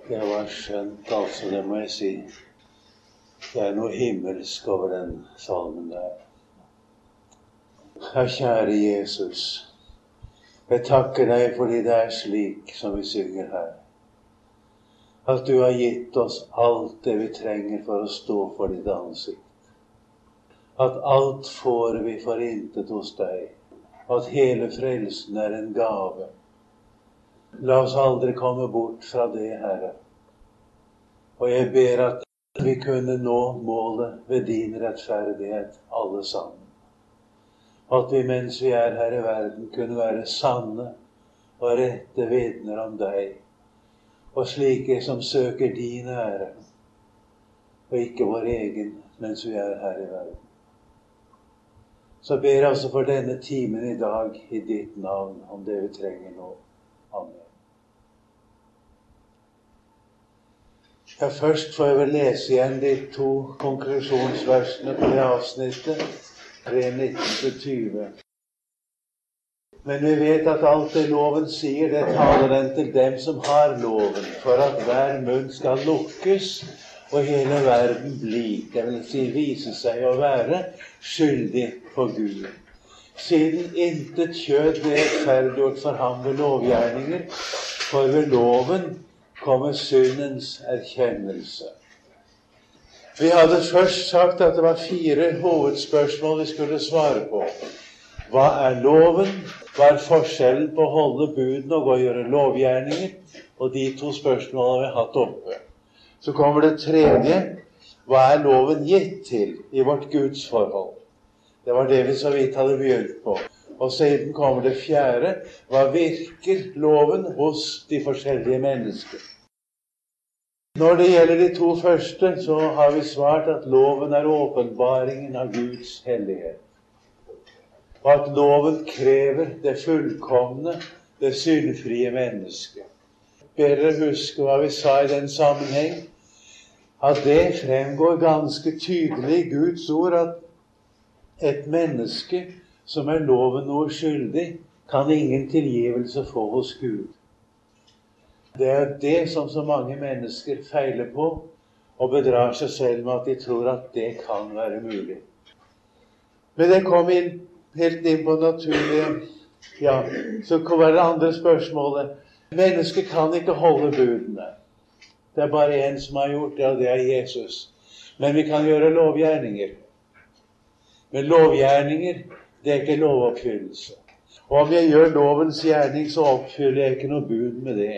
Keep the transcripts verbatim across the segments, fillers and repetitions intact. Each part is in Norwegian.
Det var skjønt, altså, det må jeg si. Det er noe himmelsk over den salmen der. Ja, kjære Jesus, jeg takker deg fordi det er slik som vi synger her. At du har gitt oss alt det vi trenger for å stå for ditt ansikt. At alt får vi for intet hos deg. At hele frelsen er en gave. La oss aldri komme bort fra det, Herre. Og jeg ber at vi kunne nå målet ved din rettferdighet, alle sammen. At vi mens vi er her i verden kunne være sanne og rette vitner om deg, og slike som søker din ære, og ikke vår egen mens vi er her i verden. Så ber jeg altså for denne timen i dag i ditt navn om det vi trenger nå. Amen. Ja, først får jeg vel lese igjen de to konklusjonsversene på det avsnittet, tre nitten til tjue. Men vi vet at alt det loven sier, det taler den til dem som har loven, for at hver munn skal lukkes, og hele verden bli, det vil si vise seg å være skyldig for Gud. Siden intet kjød ble rettferdiggjort for ham ved lovgjerninger, for ved loven kommer syndens erkjennelse. Vi hadde først sagt at det var fire hovedspørsmål vi skulle svare på. Hva er loven? Hva er forskjellen på å holde budene og gå og gjøre lovgjerninger? Og de to spørsmålene har vi hatt oppe. Så kommer det tredje. Hva er loven gitt til i vårt gudsforhold? Det var det vi så vidt hadde begynt på. Og siden kommer det fjerde. Hva virker loven hos de forskjellige mennesker? Når det gjelder de to første, så har vi svart at loven er åpenbaringen av Guds hellighet. Og at loven krever det fullkomne, det syndfrie mennesket. Bedre huske hva vi sa i den sammenheng, at det fremgår ganske tydelig i Guds ord at et menneske som er loven noe skyldig, kan ingen tilgivelse få hos Gud. Det er det som så mange mennesker feiler på, og bedrar seg selv med at de tror at det kan være mulig. Men det kom inn, helt inn på naturlige, ja, så var det andre spørsmålet. Mennesker kan ikke holde budene. Det er bare en som har gjort det, og det er Jesus. Men vi kan gjøre lovgjerninger. Men lovgjerninger, det er ikke lovoppfyllelse. Og om jeg gjør lovens gjerning, så oppfyller jeg ikke noe bud med det.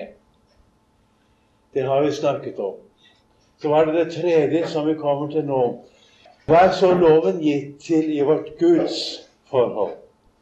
Det har vi snakket om. Så var det det tredje som vi kommer til nå. Hva er så loven gitt til i vårt Guds forhold?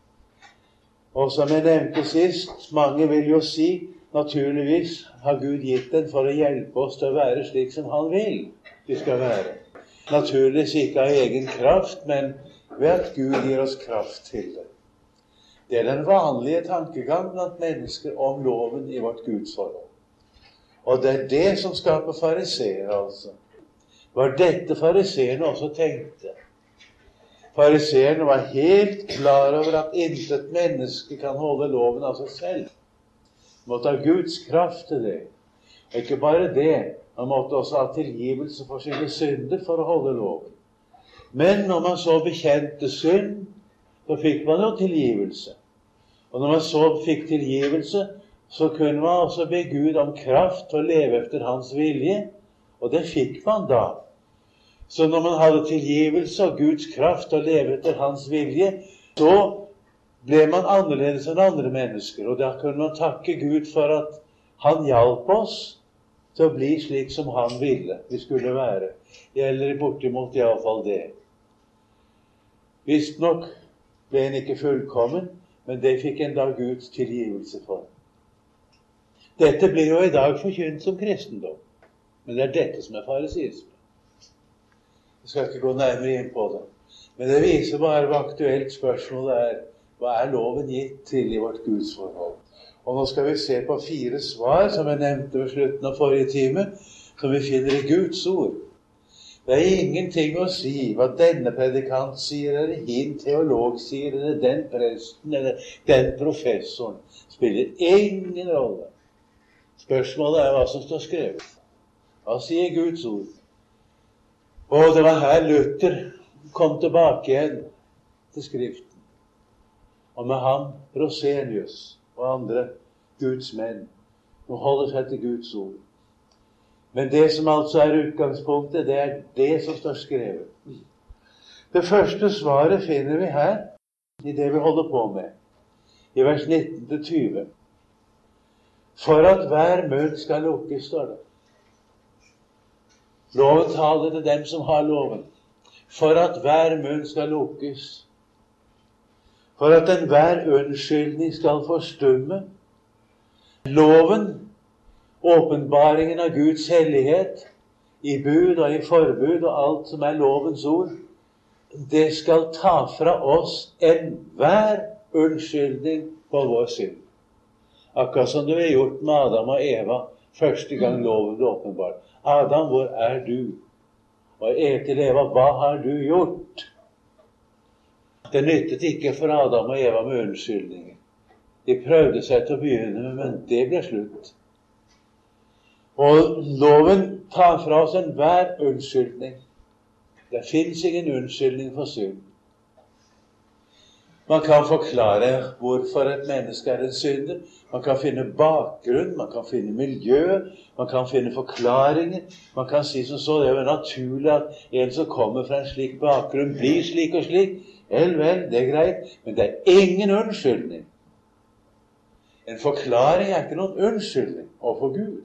Og som jeg nevnte sist, mange vil jo si, naturligvis har Gud gitt den for å hjelpe oss til å være slik som han vil vi skal være. Naturligvis ikke av egen kraft, men ved at Gud gir oss kraft til det. Det er den vanlige tankegang blant mennesker om loven i vårt Guds forhold. Og det er det som skaper fariseer, altså. Var dette fariseerne også tenkte. Fariseerne var helt klar over at intet menneske kan holde loven av seg selv. Man måtte ha Guds kraft til det. Og ikke bare det, man måtte også ha tilgivelse for sine synder for å holde loven. Men når man så bekjente synd, så fikk man jo tilgivelse. Og når man så fikk tilgivelse, så kunne man også be Gud om kraft til å leve efter hans vilje, og det fikk man da. Så når man hadde tilgivelse og Guds kraft til å leve efter hans vilje, så ble man annerledes enn andre mennesker, og da kunne man takke Gud for at han hjalp oss til å bli slik som han ville vi skulle være. Gjelder bortimot i alle fall det. Visst nok ble en ikke fullkommen, men det fikk en da Guds tilgivelse for. Dette blir jo i dag forkynt som kristendom, men det er dette som er fariseisme. Jeg skal ikke gå nærmere inn på det, men det viser bare hva aktuelt spørsmålet er. Hva er loven gitt til i vårt gudsforhold? Og nå skal vi se på fire svar, som jeg nevnte ved slutten av forrige time, som vi finner i Guds ord. Det er ingenting å si hva denne predikant sier, eller hin teolog sier, eller den presten, eller den professoren. Spiller ingen rolle. Spørsmålet er hva som står skrevet. Hva sier Guds ord? Og det var her Luther kom tilbake igjen til Skriften. Og med ham Rosenius og andre Guds menn. Nå holder seg til Guds ord. Men det som altså er utgangspunktet, det er det som står skrevet. Det første svaret finner vi her, i det vi holder på med, i vers nitten til tjue. For at hver munn skal lukkes, står det. Loven taler til dem som har loven. For at hver munn skal lukkes. For at enhver unnskyldning skal forstumme. Loven, åpenbaringen av Guds hellighet, i bud og i forbud og alt som er lovens ord, det skal ta fra oss enhver unnskyldning på vår synd. Akkurat som det ble gjort med Adam og Eva første gang loven ble åpenbart. Adam, hvor er du? Og Eva til Eva, hva har du gjort? Det nyttet ikke for Adam og Eva med unnskyldninger. De prøvde seg til å begynne med, men det ble slutt. Og loven tar fra oss enhver unnskyldning. Det finnes ingen unnskyldning for synd. Man kan forklare hvorfor et menneske er en synder. Man kan finne bakgrunn, man kan finne miljø, man kan finne forklaringer. Man kan si som så, det er jo naturlig at en som kommer fra en slik bakgrunn blir slik og slik. Vel, vel, det er greit, men det er ingen unnskyldning. En forklaring er ikke noen unnskyldning overfor Gud.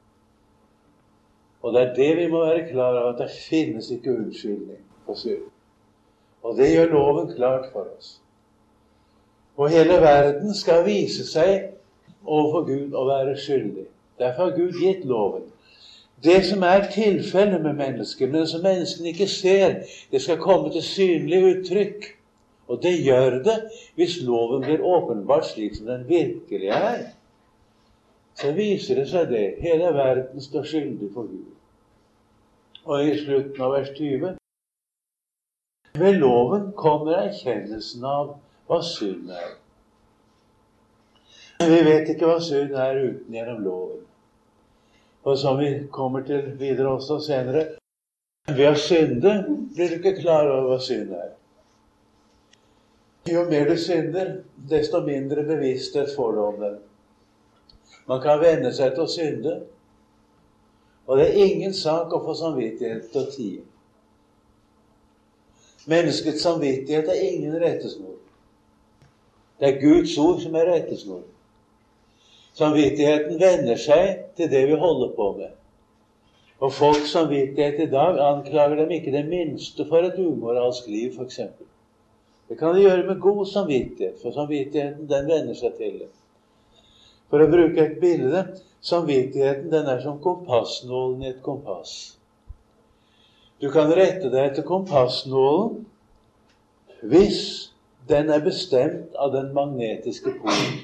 Og det er det vi må være klar over, at det finnes ikke unnskyldning for synd. Og det gjør loven klart for oss. Og hele verden skal vise seg overfor Gud å være skyldig. Derfor har Gud gitt loven. Det som er tilfellet med mennesker, men som menneskene ikke ser, det skal komme til synlig uttrykk. Og det gjør det hvis loven blir åpenbart slik som den virkelig er. Så viser det seg det. Hele verden står skyldig for Gud. Og i slutten av vers tjue. Ved loven kommer erkjennelsen av hva synd er. Vi vet ikke hva synd er uten gjennom loven. Og som vi kommer til videre også senere, ved å synde blir du ikke klar over hva synd er. Jo mer du synder, desto mindre bevissthet får du om den. Man kan venne seg til å synde, og det er ingen sak å få samvittighet til å tie. Menneskets samvittighet er ingen rettesnor. Det er Guds ord som er rettesnor. Samvittigheten vender seg til det vi holder på med. Og folks samvittighet i dag anklager dem ikke det minste for et umoralsk liv, for eksempel. Det kan de gjøre med god samvittighet, for samvittigheten den vender seg til det. For å bruke et bilde, samvittigheten den er som kompassnålen i et kompass. Du kan rette deg etter kompassnålen hvis den er bestemt av den magnetiske polen.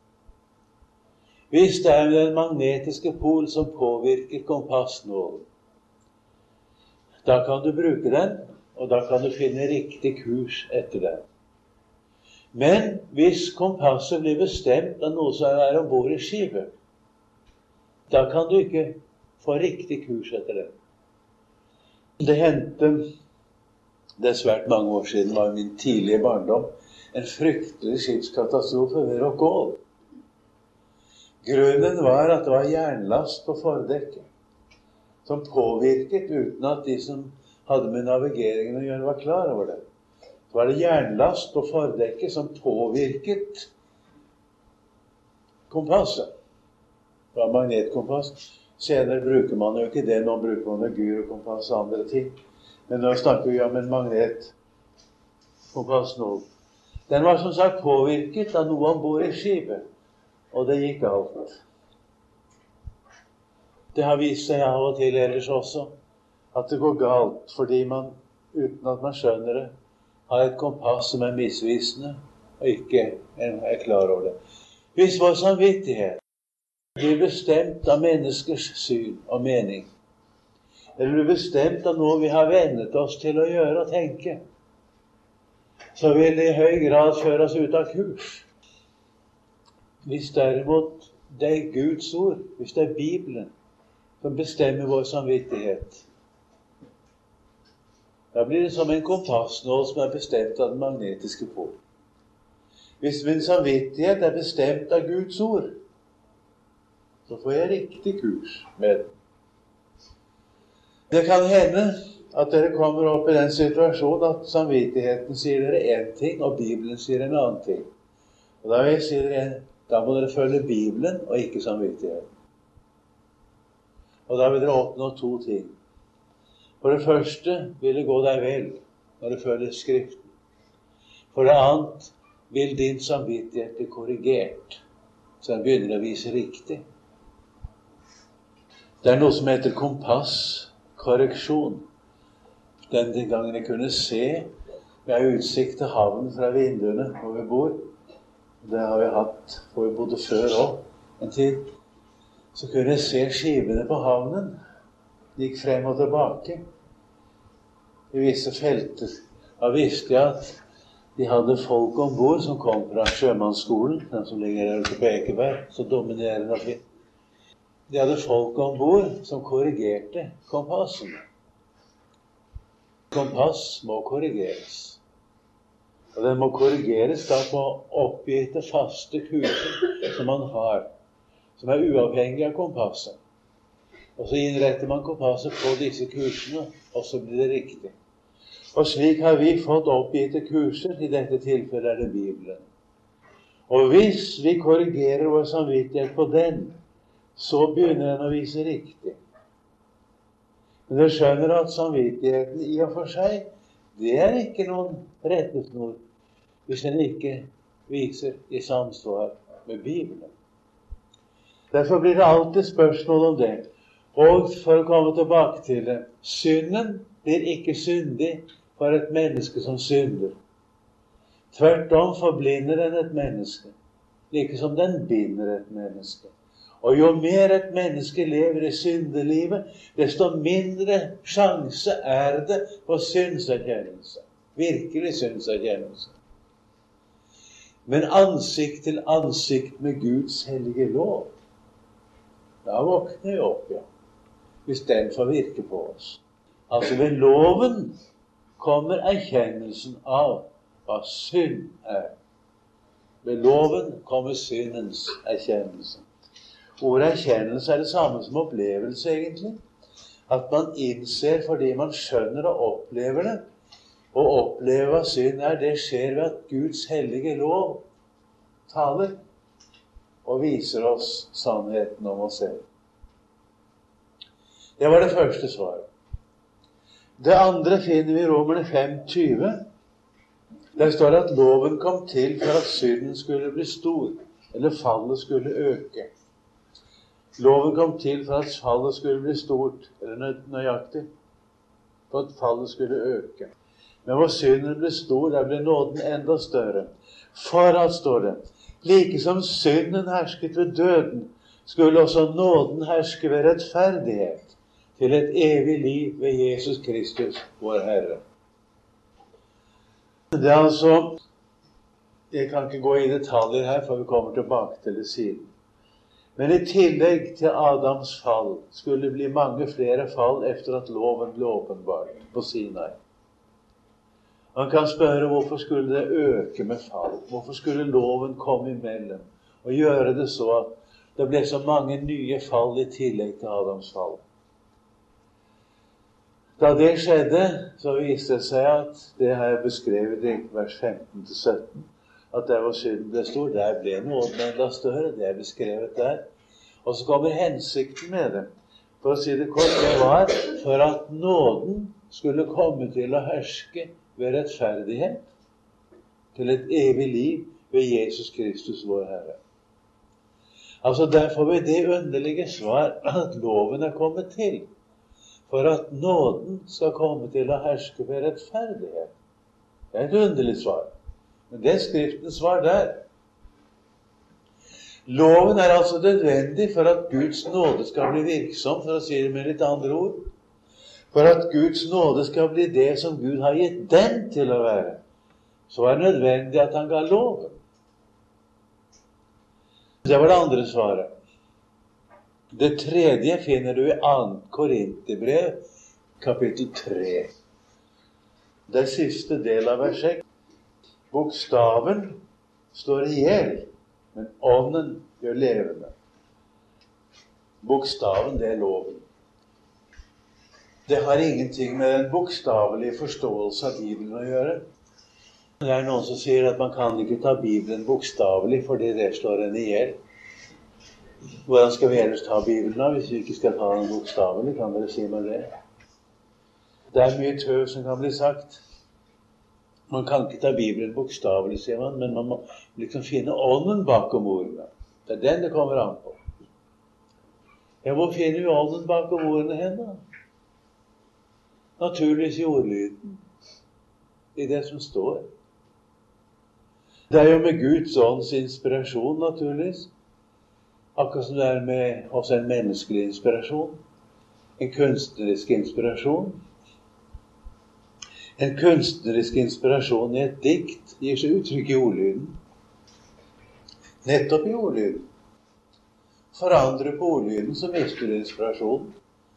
Hvis det er den magnetiske pol som påvirker kompassnålen, da kan du bruke den, og da kan du finne riktig kurs etter den. Men hvis kompasset blir bstemt av noe som er ombord i skipet, da kan du ikke få riktig kurs etter den. Det hendte, det er svært mange år siden, var min tidlige barndom, en fryktelig skipskatastrofe ved Rockall. Grunnen var at det var jernlast på fordekket, som påvirket uten at de som hadde med navigeringen å gjøre var klar over det. Så var det jernlast på fordekket som påvirket kompasset. Det var magnetkompass. Senere bruker man jo ikke det, nå bruker man gyrokompass og andre ting. Men nå snakker vi om en magnetkompass nå. Den var som sagt påvirket av noe ombord i skipet, og det gikk alt. Det har vist seg av og til ellers også, at det går galt, fordi man, uten at man skjønner det, har et kompass som er misvisende, og ikke er klar over det. Hvis vår samvittighet blir bestemt av menneskers syn og mening, eller blir bestemt av noe vi har vennet oss til å gjøre og tenke, så vil det i høy grad føre oss ut av kurs. Hvis derimot det er Guds ord, hvis det er Bibelen, som bestemmer vår samvittighet, da blir det som en kompassnål som er bestemt av den magnetiske pol. Hvis min samvittighet er bestemt av Guds ord, så får jeg riktig kurs med den. Det kan hende at dere kommer opp i den situasjonen at samvittigheten sier dere en ting, og Bibelen sier en annen ting. Og da vil jeg si dere, da må dere følge Bibelen og ikke samvittigheten. Og da vil dere oppnå to ting. For det første vil det gå deg vel når du følger Skriften. For det annet vil din samvittighet bli korrigert, så den begynner å vise riktig. Det er noe som heter kompasskorreksjon. Den gangen jeg kunne se, vi har utsikt til havnen fra vinduene hvor vi bor. Det har vi hatt hvor vi bodde før også en tid. Så kunne jeg se skivene på havnen. De gikk frem og tilbake i visse felter. Da visste jeg at de hadde folk ombord som kom fra sjømannsskolen, den som ligger der ute på Ekeberg, så dominerende at vi. De hadde folk ombord som korrigerte kompassen. Kompass må korrigeres. Og den må korrigeres da på oppgitte faste kurser som man har, som er uavhengig av kompasset. Og så innretter man kompasset på disse kursene, og så blir det riktig. Og slik har vi fått oppgitte kurser, i dette tilfellet er det Bibelen. Og hvis vi korrigerer vår samvittighet på den, så begynner den å vise riktig. Men dere skjønner at samvittigheten i og for seg, det er ikke noen rettesnor hvis den ikke viser i samsvar med Bibelen. Derfor blir det alltid spørsmål om det. Og for å komme tilbake til det, synden blir ikke syndig for et menneske som synder. Tvert om forblinder den et menneske, like som den binder et menneske. Og jo mer et menneske lever i syndelivet, desto mindre sjanse er det på synserkjennelse. Virkelig synserkjennelse. Men ansikt til ansikt med Guds hellige lov, da våkner vi opp, ja. Hvis den får virke på oss. Altså ved loven kommer erkjennelsen av hva synd er. Ved loven kommer syndens erkjennelse. Ordet erkjennelse er det samme som opplevelse, egentlig. At man innser fordi man skjønner og opplever det. Å oppleve hva synd er, det skjer ved at Guds hellige lov taler og viser oss sannheten om oss selv. Det var det første svaret. Det andre finner vi i Romerne fem tyve. Der står det at loven kom til for at synden skulle bli stor, eller fallet skulle øke. Loven kom til for at fallet skulle bli stort, eller nøyaktig, for at fallet skulle øke. Men hvor synden ble stor, der ble nåden enda større. For at, står det, like som synden hersket ved døden, skulle også nåden herske ved rettferdighet, til et evig liv ved Jesus Kristus, vår Herre. Det er altså, jeg kan ikke gå i detaljer her, for vi kommer tilbake til det siden. Men i tillegg til Adams fall skulle det bli mange flere fall efter at loven ble åpenbart på Sinai. Man kan spørre hvorfor skulle det øke med fall? Hvorfor skulle loven komme imellom og gjøre det så at det ble så mange nye fall i tillegg til Adams fall? Da det skjedde, så viste det seg at det har jeg beskrevet i vers femten til sytten, at der hvor synden ble stor, der ble nåden enda større. Det er beskrevet der. Og så kommer hensikten med det. For å si det kort, det var for at nåden skulle komme til å herske ved rettferdighet, til et evig liv ved Jesus Kristus, vår Herre. Altså derfor vil det underlige svar at loven er kommet til, for at nåden skal komme til å herske ved rettferdighet. Det er et underlig svar. Men det er Skriftens svar der. Loven er altså nødvendig for at Guds nåde skal bli virksom, for å si det med litt andre ord. For at Guds nåde skal bli det som Gud har gitt den til å være, så er det nødvendig at han ga loven. Det var det andre svaret. Det tredje finner du i annet Korinterbrev, kapittel tre. Det siste del av vers seks. Bokstaven slår ihjel, men ånden gjør levende. Bokstaven, det er loven. Det har ingenting med den bokstavelige forståelse av Bibelen å gjøre. Det er noen som sier at man kan ikke ta Bibelen bokstavelig, fordi det slår en ihjel. Hvordan skal vi ellers ta Bibelen da, hvis vi ikke skal ta den bokstavelig? Kan dere si meg det? Det er mye tøv som kan bli sagt. Man kan ikke ta Bibelen bokstavelig, sier man, men man må liksom finne ånden bakom ordene. Det er den det kommer an på. Ja, hvor finner vi ånden bakom ordene hen da? Naturligvis i ordlyden. I det som står. Det er jo med Guds ånds inspirasjon, naturligvis. Akkurat som det er med også en menneskelig inspirasjon. En kunstnerisk inspirasjon. En kunstnerisk inspirasjon i et dikt gir seg uttrykk i ordlyden. Nettopp i ordlyden. Forandre på ordlyden, så mister du inspirasjonen.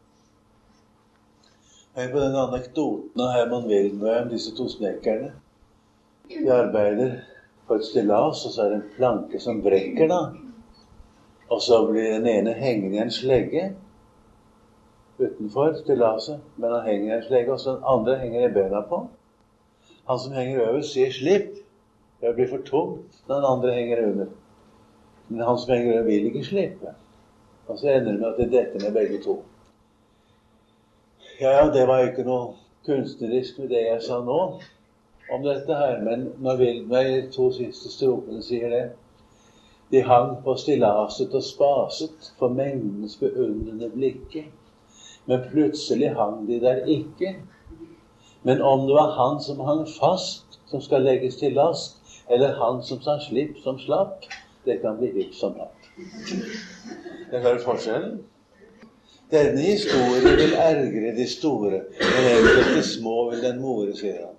Hør på den anekdoten av Herman Wildenøy om disse to snekkerne. De arbeider på et stillas, og så er det en planke som brekker da. Og så blir den ene hengende i en slegge utenfor stillaset, men han henger i en slegge, og så den andre henger i bena på. Han som henger over sier slipp, det blir for tungt, den andre henger under. Men han som henger over vil ikke slippe. Og så ender det med at det detter ned begge to. Ja, ja, det var jo ikke noe kunstnerisk med det jeg sa nå om dette her, men når Wildenøy i de to siste strofene sier det, de hang på stillaset og spaset for mengdens beundrende blikke, men plutselig hang de der ikke. Men om det var han som hang fast, som skal legges til last, eller han som sa slipp, som slapp, det kan bli hipp som hatt. Det er forskjellen. Denne historien vil ergre de store, men eventuelt de små vil den more, sier han.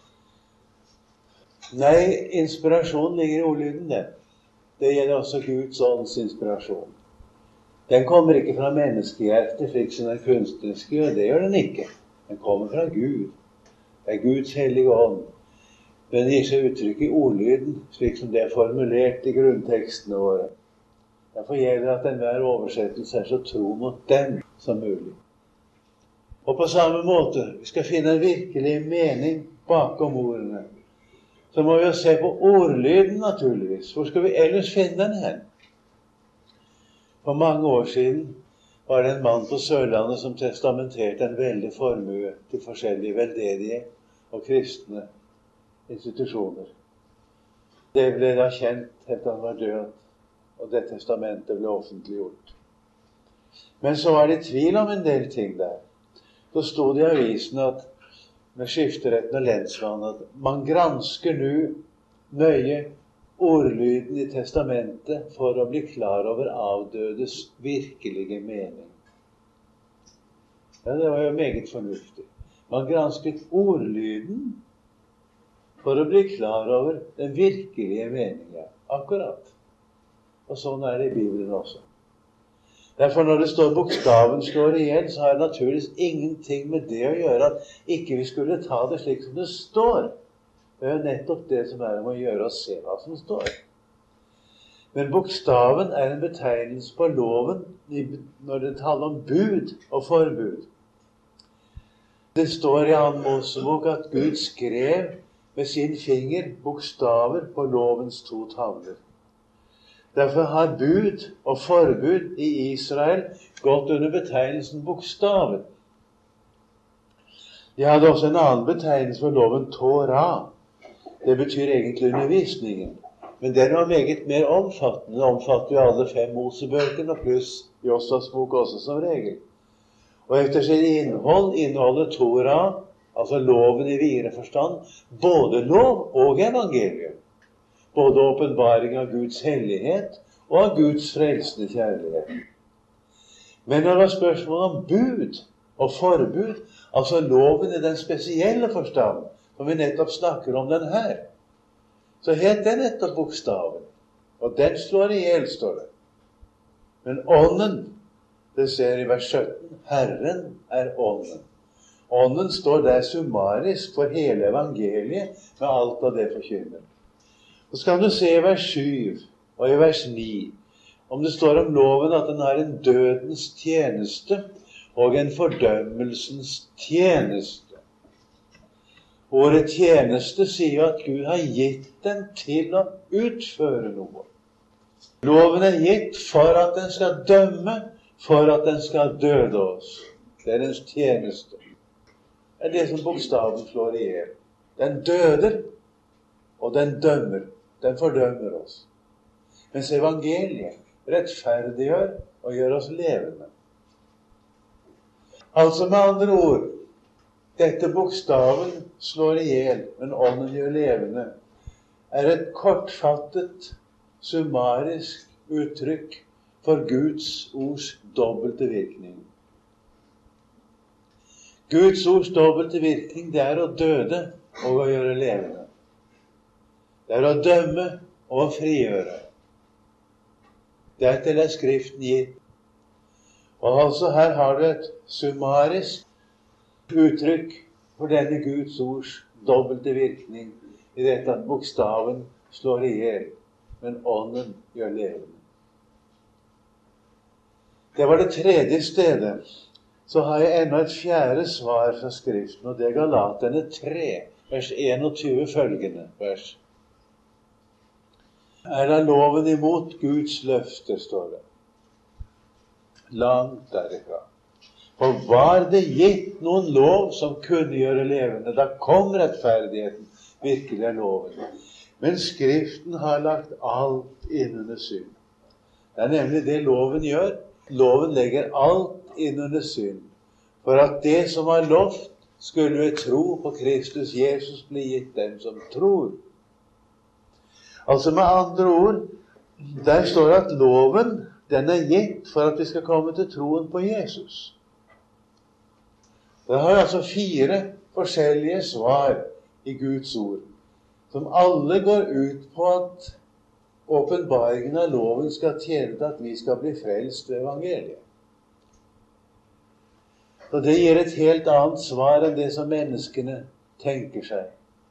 Nei, inspirasjon ligger i ordlyden, det. Det gjelder også Guds ånds inspirasjon. Den kommer ikke fra menneskehjertet, slik som den kunstneriske gjør. Det gjør den ikke. Den kommer fra Gud. Det er Guds hellige ånd. Den gir seg uttrykk i ordlyden, slik som det er formulert i grunntekstene våre. Derfor gjelder det at enhver oversettelse er så tro mot den som mulig. Og på samme måte, vi skal finne en virkelig mening bakom ordene. Så må vi jo se på ordlyden, naturligvis. Hvor skal vi ellers finne den hen? For mange år siden var det en mann på Sørlandet som testamenterte en veldig formue til forskjellige veldedige og kristne institusjoner. Det ble da kjent etter han var død, og det testamentet ble offentliggjort. Men så var det tvil om en del ting der. Så stod det i avisen at med skifteretten og lensmannen at man gransker nå nøye ordlyden i testamentet for å bli klar over avdødes virkelige mening. Ja, det var jo meget fornuftig. Man gransket ordlyden for å bli klar over den virkelige meningen. Akkurat. Og sånn er det i Bibelen også. Derfor når det står bokstaven slår igjen, så har det naturligvis ingenting med det å gjøre at ikke vi skulle ta det slik som det står. Det er jo nettopp det som er om å gjøre oss se hva som står. Men bokstaven er en betegnelse på loven når det taler om bud og forbud. Det står i annen Mosebok at Gud skrev med sin finger bokstaver på lovens to tavler. Derfor har bud og forbud i Israel gått under betegnelsen bokstaven. De hadde også en annen betegnelse for loven Torah. Det betyr egentlig undervisningen. Men den var meget mer omfattende. Den omfatter jo alle fem Mosebøkene, pluss Josvas bok også som regel. Og etter sitt innhold inneholder Torah, altså loven i videre forstand, både lov og evangelium. Både åpenbaring av Guds hellighet og av Guds frelsende kjærlighet. Men når det var spørsmål om bud og forbud, altså loven i den spesielle forstand, som vi nettopp snakker om den her, så het den nettopp bokstaven. Og den slår i hjel, står det. Men ånden Det ser i vers sytten. Herren er ånden. Ånden står der summarisk for hele evangeliet med alt av det forkynner. Så skal du se i vers syv og i vers ni, om det står om loven at den har en dødens tjeneste og en fordømmelsens tjeneste. Ordet tjeneste sier at Gud har gitt den til å utføre noe. Loven er gitt for at den skal dømme, for at den skal døde oss. Det er dens tjeneste. Det er det som bokstaven slår i hjel. Den døder, og den dømmer. Den fordømmer oss. Mens evangeliet rettferdiggjør og gjør oss levende. Altså med andre ord, dette bokstaven slår i hjel, men ånden gjør levende, er et kortfattet, summarisk uttrykk for Guds ords dobbelte virkning. Guds ords dobbelte virkning, det er å døde og å gjøre levende. Det er å dømme og å frigjøre. Dertil er Skriften gitt. Og altså her har du et summarisk uttrykk for denne Guds ords dobbelte virkning i dette at bokstaven slår i hjel, men ånden gjør levende. Det var det tredje stedet. Så har jeg enda et fjerde svar fra Skriften, og det er Galaterne tre, vers enogtyve følgende vers. Er da loven imot Guds løfter, står det. Langt derifra. For var det gitt noen lov som kunne gjøre levende, da kom rettferdigheten, virkelig er loven. Men Skriften har lagt alt innunder synd. Det er nemlig det loven gjør. Loven legger alt innunder synd, for at det som var lovt skulle ved tro på Kristus Jesus bli gitt dem som tror. Altså med andre ord, der står det at loven, den er gitt for at vi skal komme til troen på Jesus. Det har altså fire forskjellige svar i Guds ord, som alle går ut på at åpenbaringen av loven skal tjene til at vi skal bli frelst ved evangeliet. Så det gir et helt annet svar enn det som menneskene tenker seg.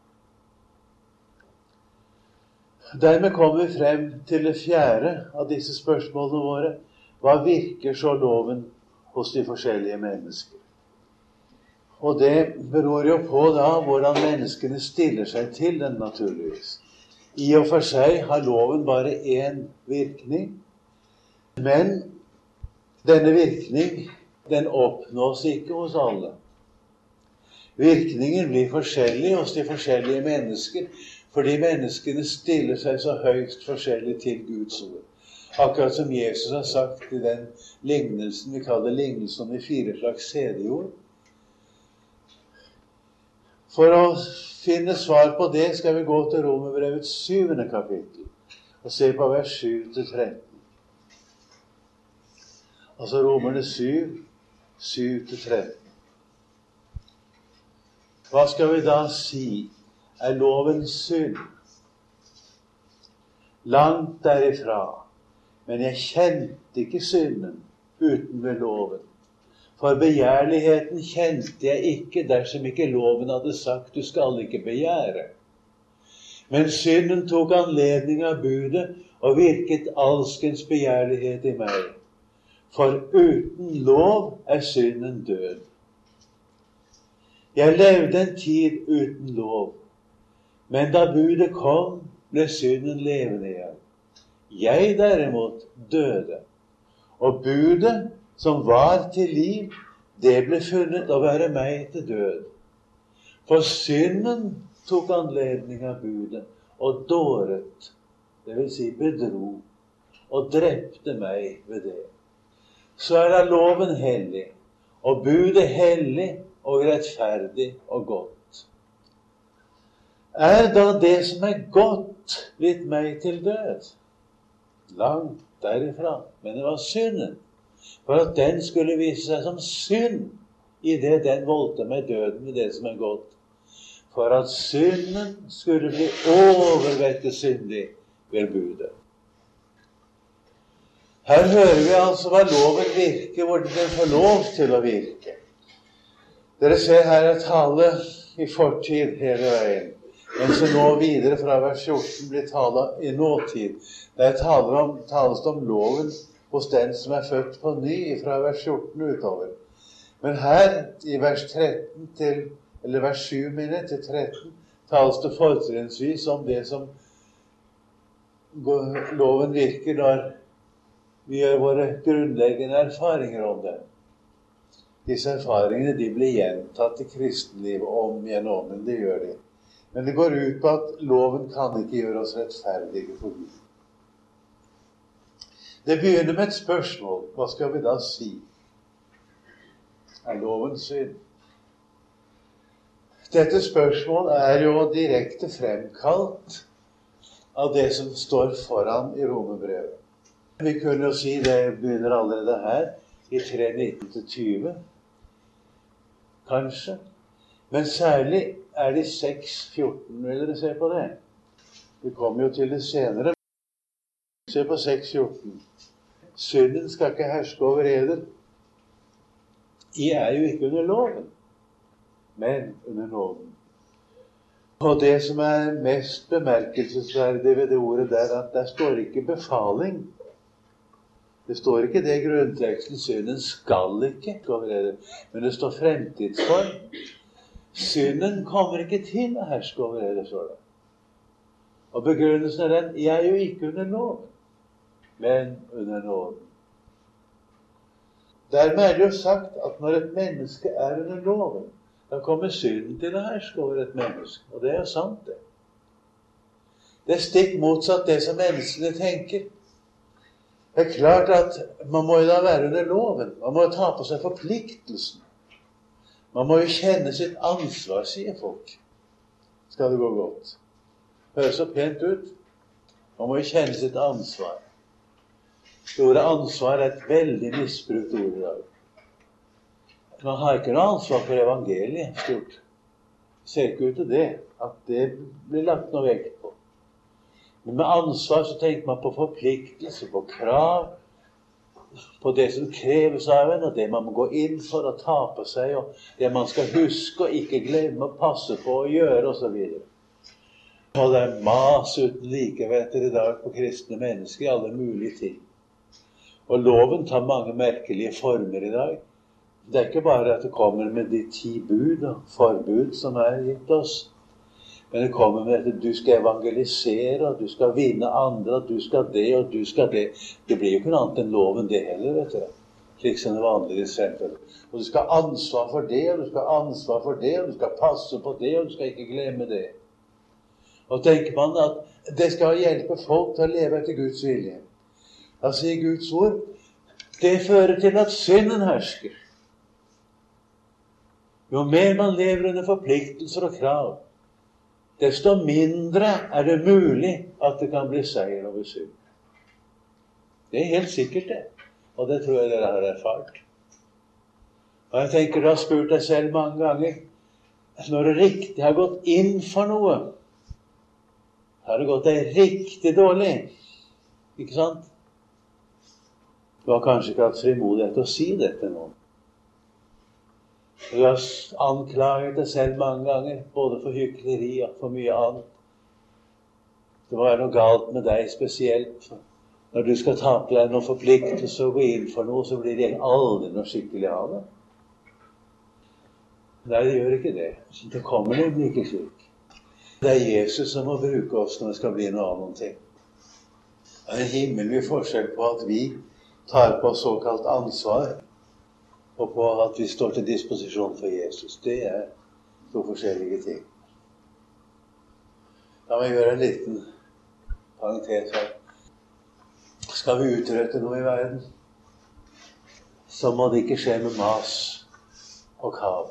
Dermed kommer vi frem til det fjerde av disse spørsmålene våre. Hva virker så loven hos de forskjellige mennesker? Og det beror jo på da hvordan menneskene stiller seg til den naturligvis. I og for seg har loven bare én virkning, men denne virkning, den oppnås ikke hos alle. Virkningen blir forskjellig hos de forskjellige mennesker, fordi menneskene stiller seg så høyst forskjellig til Guds ord. Akkurat som Jesus har sagt i den lignelsen vi kaller lignelsen om de fire slags sædjord. For å finne svar på det skal vi gå til Romerbrevets syvende kapittel og se på vers syv til tretten. Altså Romerne syv, syv til tretten. Hva skal vi da si? Er loven synd? Langt derifra. Men jeg kjente ikke synden uten ved loven. For begjærligheten kjente jeg ikke dersom ikke loven hadde sagt du skal ikke begjære. Men synden tok anledning av budet og virket alskens begjærlighet i meg. For uten lov er synden død. Jeg levde en tid uten lov. Men da budet kom, ble synden levende igjen. Jeg derimot døde. Og budet som var til liv, det ble funnet å være meg til død. For synden tok anledning av budet og dåret, det vil si bedro, og drepte meg ved det. Så er da loven hellig, og budet hellig og rettferdig og godt. Er da det som er godt blitt meg til død? Langt derifra, men det var synden. For at den skulle vise seg som synd i det den voldte meg døden med det som er godt. For at synden skulle bli overvekket syndig ved budet. Her hører vi altså hva loven virker, hvor den får lov til å virke. Dere ser her en tale i fortid hele veien, mens det nå videre fra vers fjorten blir tale i nåtid. Der taler om, tales det om loven hos den som er født på ny fra vers fjorten utover. Men her i vers tretten til, eller vers sju minne til tretten, tales det fortrinnsvis om det som loven virker når vi gjør våre grunnleggende erfaringer om det. Disse erfaringene de blir gjentatt i kristenlivet om igjen om, men det gjør de. Men det går ut på at loven kan ikke gjøre oss rettferdige for Gud. Det begynner med et spørsmål. Hva skal vi da si? Er loven synd? Dette spørsmålet er jo direkte fremkalt av det som står foran i Romerbrevet. Vi kunne jo si det begynner allerede her, i tre nitten til tjue, kanskje. Men særlig er det seks fjorten, vil dere se på det? Vi kommer jo til det senere. Se på seks fjorten. Synden skal ikke herske over eder. I er jo ikke under loven, men under nåden. Og det som er mest bemerkelsesverdig ved det ordet der, at der står ikke befaling. Det står ikke det i grunnteksten, synden skal ikke overrede, men det står fremtidsform. Synden kommer ikke til å herske overrede, står det. Og begrunnelsen er den, jeg er jo ikke under lov, men under nåden. Dermed er det jo sagt at når et menneske er under loven, da kommer synden til å herske over et menneske. Og det er jo sant, det. Det er stikk motsatt det som menneskene tenker. Det er klart at man må jo da være under loven. Man må jo ta på seg forpliktelsen. Man må jo kjenne sitt ansvar, sier folk. Skal det gå godt. Høres så pent ut. Man må jo kjenne sitt ansvar. Det ordet ansvar er et veldig misbrukt ord i dag. Man har ikke noe ansvar for evangeliet, stort. Det ser ikke ut til det, at det blir lagt noe vekt på. Men med ansvar så tenker man på forpliktelse, på krav, på det som kreves av en, og det man må gå inn for å ta på seg, og det man skal huske og ikke glemme å passe på å gjøre, og så videre. Og det er mas uten likevetter i dag på kristne mennesker i alle mulige ting. Og loven tar mange merkelige former i dag. Det er ikke bare at det kommer med de ti bud og forbud som er gitt oss, men det kommer med at du skal evangelisere, og du skal vinne andre, og du skal det, og du skal det. Det blir jo ikke noe annet enn loven det heller, vet du. Slik som det vanlige eksempel. Og du skal ha ansvar for det, og du skal ha ansvar for det, og du skal passe på det, og du skal ikke glemme det. Og tenker man at det skal hjelpe folk til å leve etter Guds vilje. Da sier Guds ord, det fører til at synden hersker. Jo mer man lever under forpliktelser og krav, desto mindre er det mulig at det kan bli seier over synd. Det er helt sikkert det, og det tror jeg dere har erfart. Og jeg tenker, du har spurt deg selv mange ganger, når du riktig har gått inn for noe, har det gått deg riktig dårlig, ikke sant? Du har kanskje ikke hatt frimodighet til å si dette nå. Du har anklaget deg selv mange ganger, både for hykleri og for mye annet. Det må være noe galt med deg spesielt. Når du skal ta på deg noen forpliktelse og gå inn for noe, så blir det aldri noe skikkelig av det. Nei, det gjør ikke det. Det kommer nemlig ikke slik. Det er Jesus som må bruke oss når det skal bli noe annet ting. Det er en himmelvid forskjell på at vi tar på såkalt ansvar, og på at vi står til disposisjon for Jesus. Det er to forskjellige ting. La meg gjøre en liten parentes her. Skal vi utrette noe i verden, så må det ikke skje med mas og kav.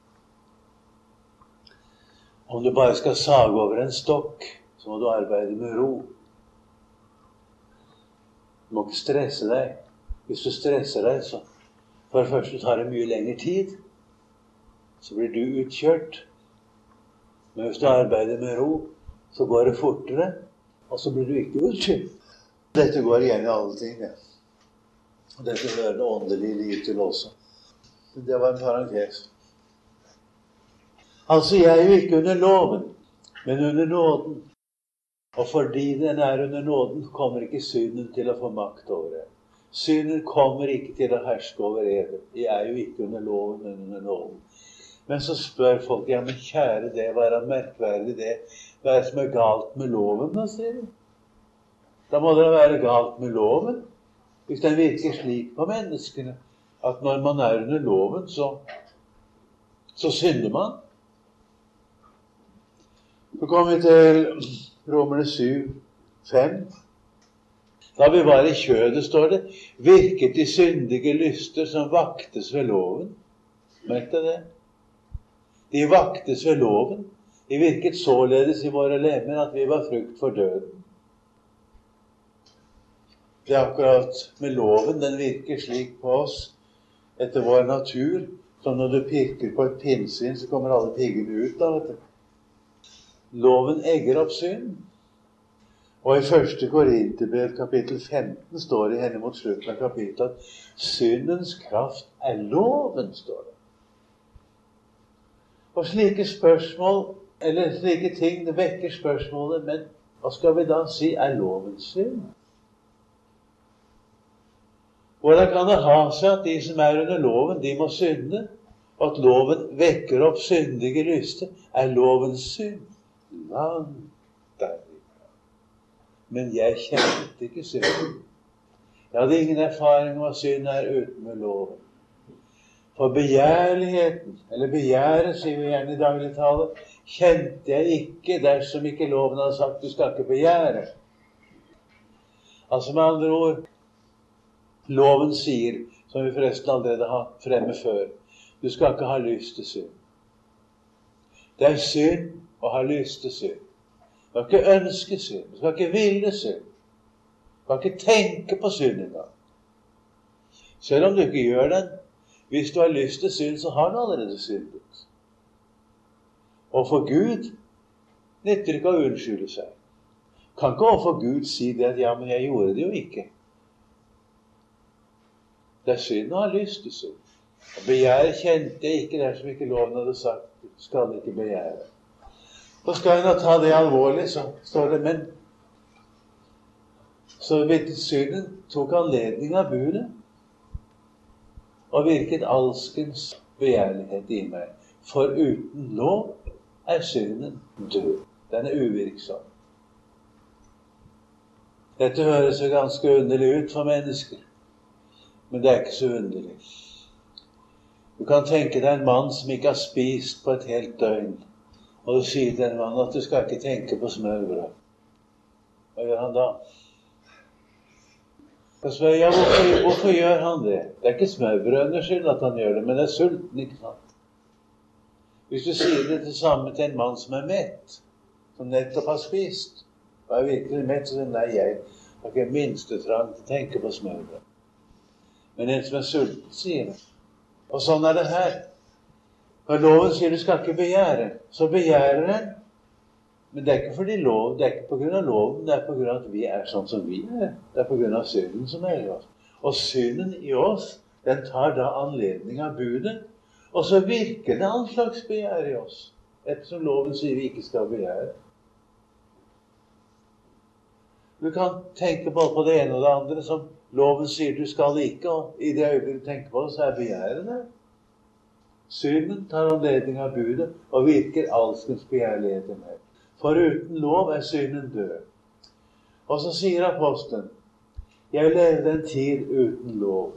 Om du bare skal sage over en stokk, så må du arbeide med ro. Du må ikke stresse deg. Hvis du stresser deg, så for det første tar det mye lengre tid, så blir du utkjørt. Men hvis du arbeider med ro, så går det fortere, og så blir du ikke utkjørt. Dette går igjen i alle ting. Ja. Og dette hører det åndelige liv til også. Det var en parentes. Altså, jeg er jo ikke under loven, men under nåden. Og fordi den er under nåden, kommer ikke synden til å få makt over det. Synden kommer ikke til å herske over eder. Jeg er jo ikke under loven, men under nåden. Men så spør folk, ja, men kjære det, hva er merkverdig det? Hva er det som er galt med loven, da, sier de? Da må det være galt med loven, hvis den virker slik på menneskene, at når man er under loven, så, så synder man. Så kommer vi til Romerne syv, fem. Da vi var i kjødet, står det, virket de syndige lyster som vaktes ved loven. Merk deg det? De vaktes ved loven. De virket således i våre lemmer at vi var frukt for døden. Det er akkurat med loven, den virker slik på oss etter vår natur, som når du pirker på et pinnsvin, så kommer alle piggene ut da, vet du. Loven egger opp synd. Og i første Korinterbrev kapittel femten står det henne mot slutten av kapittelet at syndens kraft er loven, står det. Og slike spørsmål, eller slike ting, det vekker spørsmålet, men hva skal vi da si er lovens synd? Hvordan kan det ha seg at de som er under loven, de må synde, og at loven vekker opp syndige lyster, er lovens synd? Langt derifra. Men jeg kjente ikke synden. Jeg hadde ingen erfaring om hva synd er uten med loven. For begjærligheten, eller begjæret, sier vi gjerne i dagligtale, kjente jeg ikke dersom ikke loven hadde sagt du skal ikke begjære. Altså med andre ord, loven sier, som vi forresten allerede har fremme før, du skal ikke ha lyst til synd. Det er synd å ha lyst til synd. Du skal ikke ønske synd. Du skal ikke ville synd. Du skal ikke tenke på synd engang. Selv om du ikke gjør den, hvis du har lyst til synd, så har du allerede syndet. Og for Gud nytter ikke å unnskylde seg. Kan ikke overfor Gud si det at ja, men jeg gjorde det jo ikke. Det er synd å ha lyst til synd. Og begjæret kjente jeg ikke der som ikke loven hadde sagt, du skal ikke begjære. Så skal jeg ta det alvorlig, så står det, men så vidt synden tok anledning av budet, og virket alskens begjærlighet i meg. For uten lov er synden død. Den er uvirksom. Dette høres jo ganske underlig ut for mennesker, men det er ikke så underlig. Du kan tenke deg en mann som ikke har spist på et helt døgn, og du sier til en mann at du skal ikke tenke på smørbrød. Hva gjør han da? Jeg spør, ja, hvorfor, hvorfor gjør han det? Det er ikke smørbrødene skyld at han gjør det, men det er sulten, ikke sant? Hvis du sier det til samme til en mann som er mett, som nettopp har spist, og er virkelig mett, så sier nei, jeg har ikke minste trang til å tenke på smørbrød. Men en som er sulten sier det. Og sånn er det her. Når loven sier du skal ikke begjære, så begjærer den. Men det er ikke fordi lov, det er ikke på grunn av loven, det er på grunn av at vi er sånn som vi er. Det er på grunn av synden som er i oss. Og synden i oss, den tar da anledning av budet, og så virker det all slags begjær i oss, ettersom loven sier vi ikke skal begjære. Du kan tenke både på det ene og det andre, som loven sier du skal ikke, og i det øyeblikket du tenker på det, så er begjæret det. Synden tar anledning av budet, og virker alskens begjærlighet i meg. For uten lov er synden død. Og så sier apostelen, jeg levde en tid uten lov.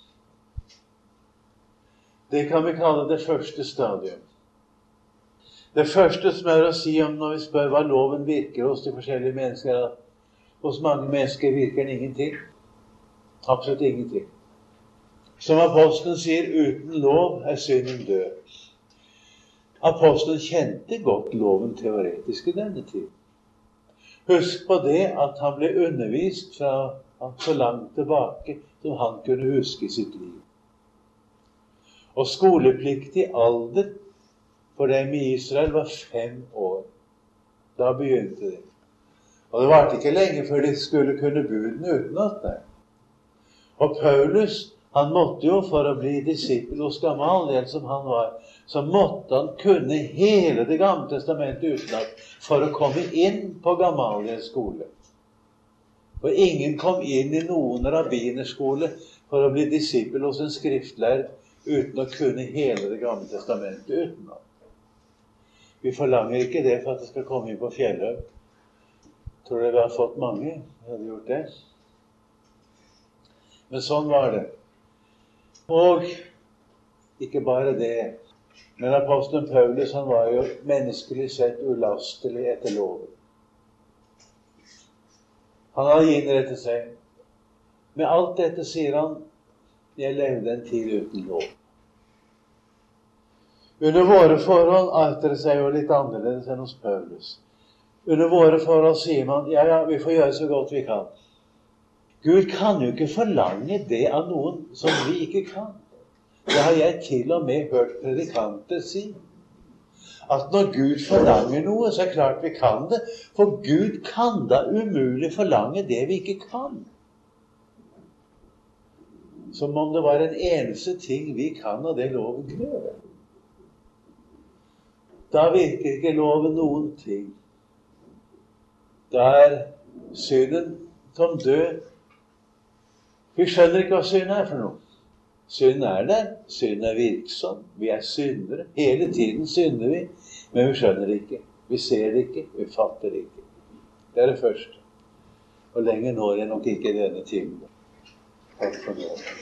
Det kan vi kalle det første stadium. Det første som er å si om når vi spør hva loven virker hos de forskjellige mennesker, er at hos mange mennesker virker den ingenting. Absolutt ingenting. Som apostelen sier, uten lov er synden død. Apostelen kjente godt loven teoretisk i denne tid. Husk på det at han ble undervist fra så langt tilbake som han kunne huske i sitt liv. Og skolepliktig alder for dem i Israel var fem år. Da begynte det. Og det varte ikke lenge før de skulle kunne budene utenat. Og Paulus, han måtte jo, for å bli disippel hos Gamaliel som han var, så måtte han kunne hele det gamle testamentet utenat for å komme inn på Gamaliels skole. For ingen kom inn i noen rabbinerskole for å bli disippel hos en skriftlærd uten å kunne hele det gamle testamentet utenat. Vi forlanger ikke det for at det skal komme inn på Fjellhaug. Tror dere vi har fått mange? Vi hadde gjort det. Men sånn var det. Og ikke bare det. Men apostelen Paulus, han var jo menneskelig sett ulastelig etter loven. Han hadde innrettet seg. Med alt dette sier han, jeg levde en tid uten lov. Under våre forhold arter det seg jo litt annerledes enn hos Paulus. Under våre forhold sier man, ja, ja, vi får gjøre så godt vi kan. Gud kan jo ikke forlange det av noen som vi ikke kan. Det har jeg til og med hørt predikanter si. At når Gud forlanger noe, så er det klart vi kan det. For Gud kan da umulig forlange det vi ikke kan. Som om det var en eneste ting vi kan, og det loven krever. Da virker ikke loven noen ting. Da er synden som død. Vi skjønner ikke hva synd er for noe. Synd er der. Synd er virksom. Vi er syndere. Hele tiden synder vi. Men vi skjønner det ikke. Vi ser det ikke. Vi fatter det ikke. Det er det første. Og lenger når jeg nok ikke i denne timen. Takk for det.